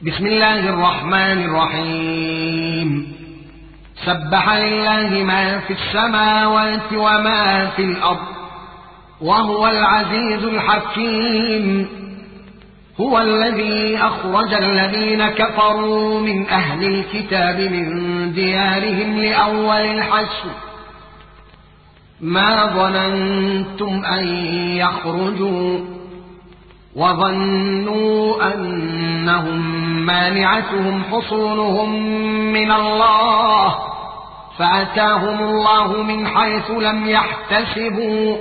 بسم الله الرحمن الرحيم. سبح لله ما في السماوات وما في الأرض وهو العزيز الحكيم. هو الذي أخرج الذين كفروا من أهل الكتاب من ديارهم لأول الحشر ما ظننتم أن يخرجوا وظنوا أنهم مانعتهم حصونهم من الله فأتاهم الله من حيث لم يحتسبوا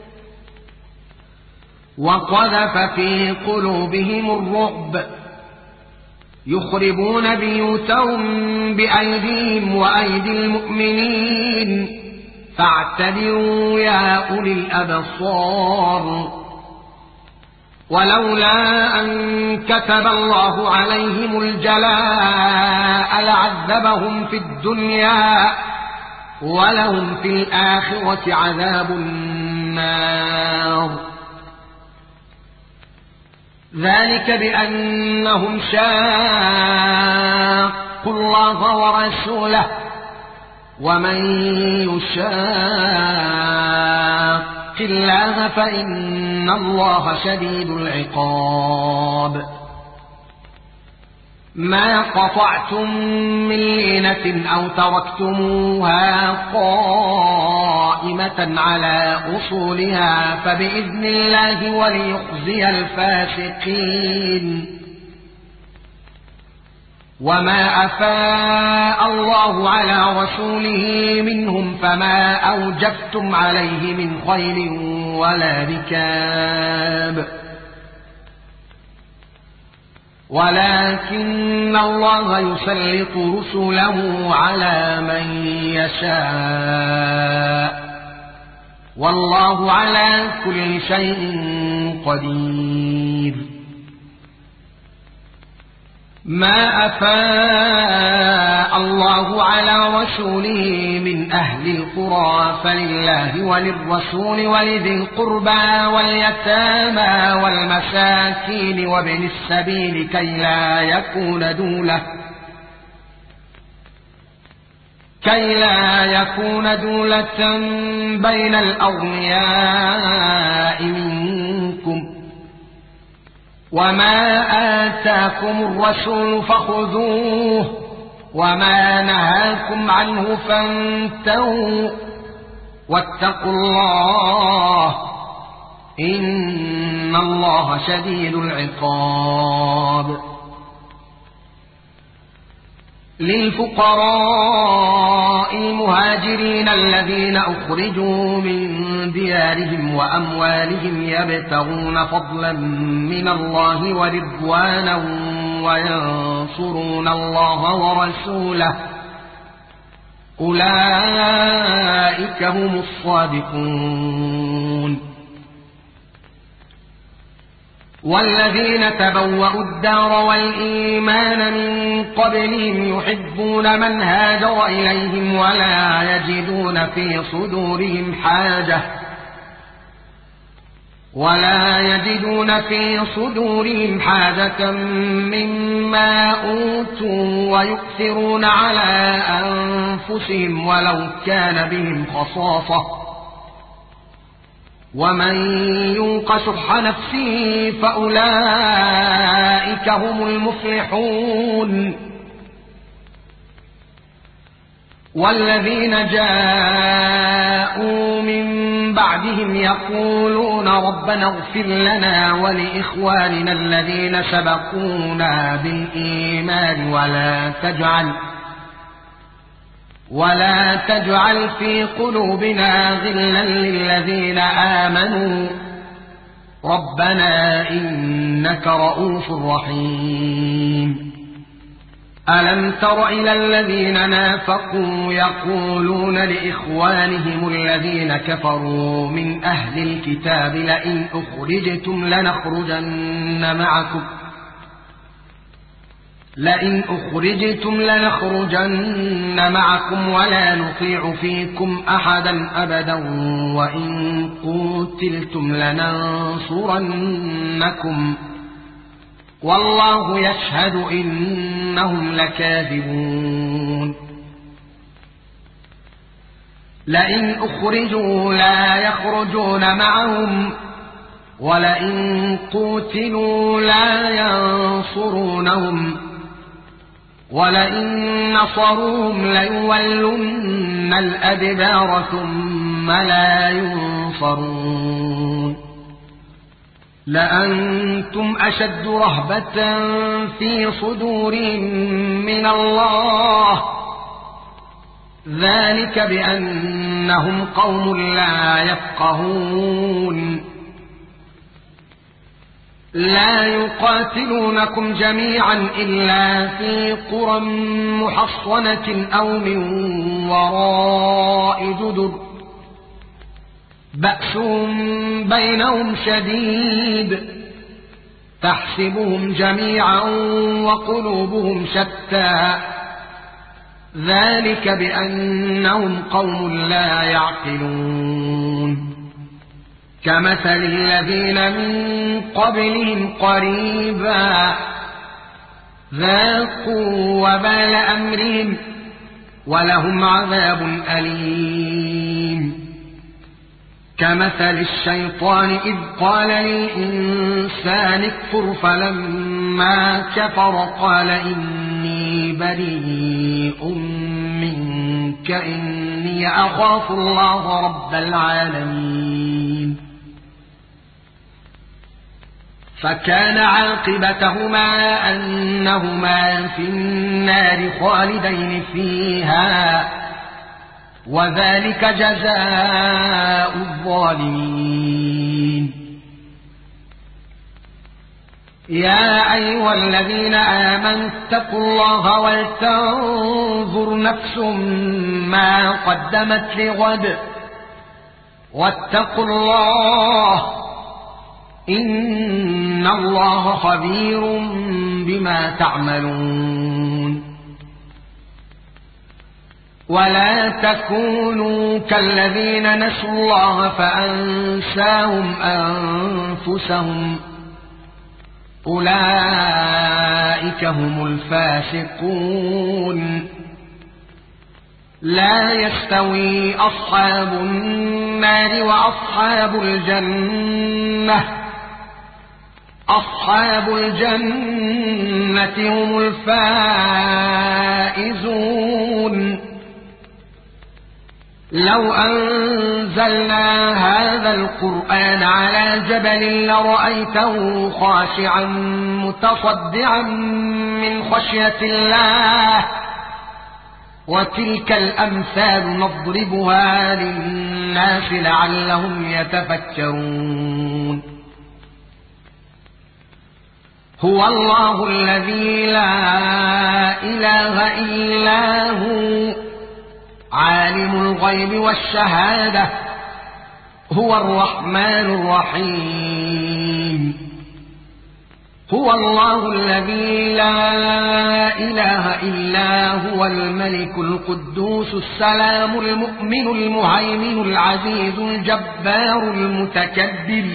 وقذف في قلوبهم الرعب يخربون بيوتهم بأيديهم وأيدي المؤمنين فاعتبروا يا أولي الأبصار. ولولا أن كتب الله عليهم الجلاء لعذبهم في الدنيا ولهم في الآخرة عذاب النار. ذلك بأنهم شاقوا الله ورسوله ومن يشاق الله فإن الله شديد العقاب. ما قطعتم من لينة أو تركتموها قائمة على أصولها فبإذن الله وليخزي الفاسقين. وما أفاء الله على رسوله منهم فما أوجفتم عليه من خيل ولا ركاب ولكن الله يسلط رسله على من يشاء والله على كل شيء قدير. ما أفاء الله على رسوله من أهل القرى فلله وللرسول ولذي القربى واليتامى والمساكين وابن السبيل كي لا يكون دولة بين الأغنياء منكم. وما آتاكم الرسول فخذوه وما نهاكم عنه فانتهوا واتقوا الله إن الله شديد العقاب. للفقراء المهاجرين الذين أخرجوا من ديارهم وأموالهم يبتغون فضلا من الله ورضوانا وينصرون الله ورسوله أولئك هم الصادقون. والذين تبوأوا الدار والإيمان من قبلهم يحبون من هاجر إليهم ولا يجدون في صدورهم حاجة مما أوتوا ويؤثرون على أنفسهم ولو كان بهم خصاصة ومن يوق شح نفسه فأولئك هم المفلحون. والذين جاءوا من بعدهم يقولون ربنا اغفر لنا ولإخواننا الذين سبقونا بالإيمان ولا تجعل في قلوبنا غلا للذين آمنوا ربنا إنك رؤوف رحيم. ألم تر إلى الذين نافقوا يقولون لإخوانهم الذين كفروا من أهل الكتاب لئن أخرجتم لنخرجن معكم ولا نطيع فيكم أحدا أبدا وإن قتلتم لننصرنكم والله يشهد إنهم لكاذبون لئن أخرجوا لا يخرجون معهم ولئن قوتلوا لا ينصرونهم ولئن نصروهم ليولن الأدبار ثم لا ينصرون لأنتم أشد رهبة في صدورهم من الله ذلك بأنهم قوم لا يفقهون لا يقاتلونكم جميعا إلا في قرى محصنة أو من وراء جدر بأس بينهم شديد تحسبهم جميعا وقلوبهم شتى ذلك بأنهم قوم لا يعقلون كمثل الذين من قبلهم قريبا ذاقوا وبال أمرهم ولهم عذاب أليم كمثل الشيطان إذ قال للإنسان اكفر فلما كفر قال إني بريء منك إني أخاف الله رب العالمين فكان عاقبتهما أنهما في النار خالدين فيها وذلك جزاء الظالمين يا أيها الذين آمنوا اتقوا الله ولتنظر نفس ما قدمت لغد واتقوا الله إن الله خبير بما تعملون ولا تكونوا كالذين نسوا الله فأنساهم أنفسهم أولئك هم الفاسقون لا يستوي أصحاب النار وأصحاب الجنة أصحاب الجنة هم الفائزون لو أنزلنا هذا القرآن على جبل لرأيته خاشعا متصدعا من خشية الله وتلك الأمثال نضربها للناس لعلهم يتفكرون هو الله الذي لا إله إلا هو عالم الغيب والشهادة هو الرحمن الرحيم هو الله الذي لا إله إلا هو الملك القدوس السلام المؤمن المهيمن العزيز الجبار المتكبر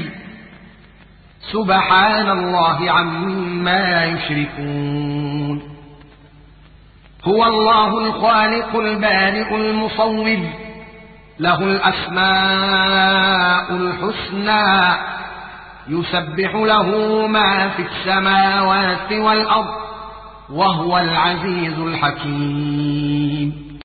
سبحان الله عما يشركون هو الله الخالق البارئ المصور له الأسماء الحسنى يسبح له ما في السماوات والأرض وهو العزيز الحكيم